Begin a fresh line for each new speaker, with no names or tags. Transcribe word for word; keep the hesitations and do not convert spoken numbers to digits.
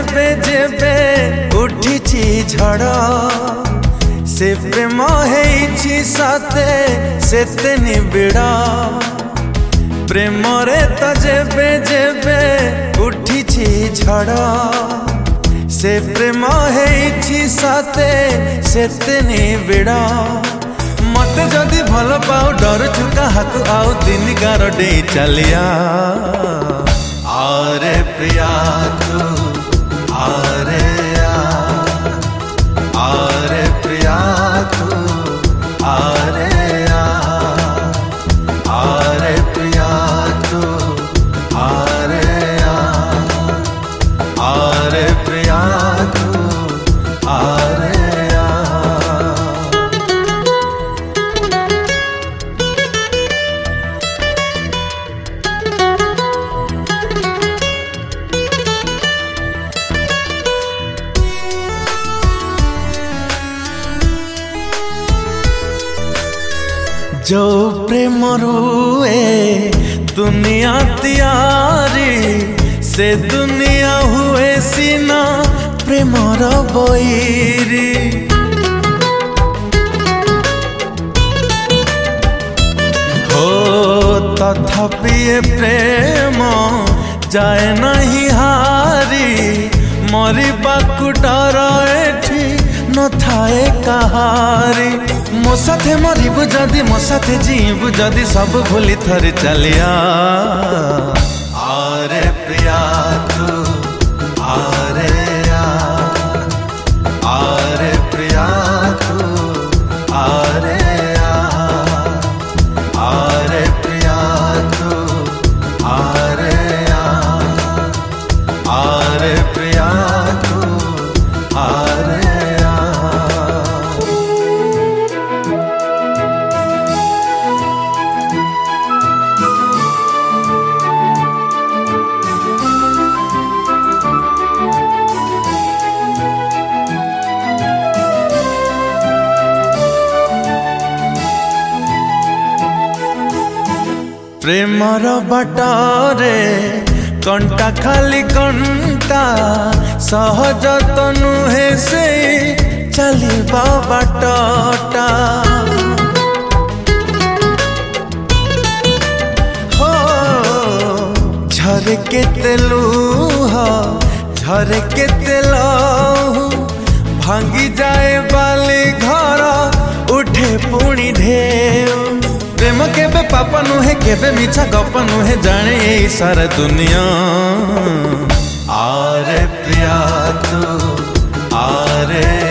जेबे जेबे उठिछि झड़ से प्रेम हेछि सते सेते निबिड़ प्रेम रे तो जेबे जेबे उठिछि झड़ से प्रेम हेछि सते सेते निबिड़ मते जदि भल पाऊ डरुछु काहाकु आउ दिन गार डे चलिया आरे प्रिया तू आरे आ आरे प्रिया तू आरे आ आरे प्रिया तू आरे आ आरे प्रिया तू आरे आ। जो प्रेम रुए दुनिया तियारी से दुनिया हुए सीना प्रेमर बैरी हो तथापि प्रेम जाए नहीं हारी मरिबाकु डर एठी न थाए कहारी मो साथे मरिबु जदि मो साथे जीबु जदि सब भूली थरी चलिया आरे प्रिया तू आरे आ आरे प्रिया तू आरे आ आरे प्रिया तू आरे आ आरे प्रिया तू आरे प्रेमर बाटरे कंटा खाली कंटा सहज तो नुहे से चलिबा बाटटा हो झरे के तेलुह झरे के तेलहु भांगी जाए बाली घर उठे पुणी ढेउ प्रेम केबे पाप नुहे केबे मिछा गप नुहे जाने ये सारा दुनिया आरे प्रिया तू आरे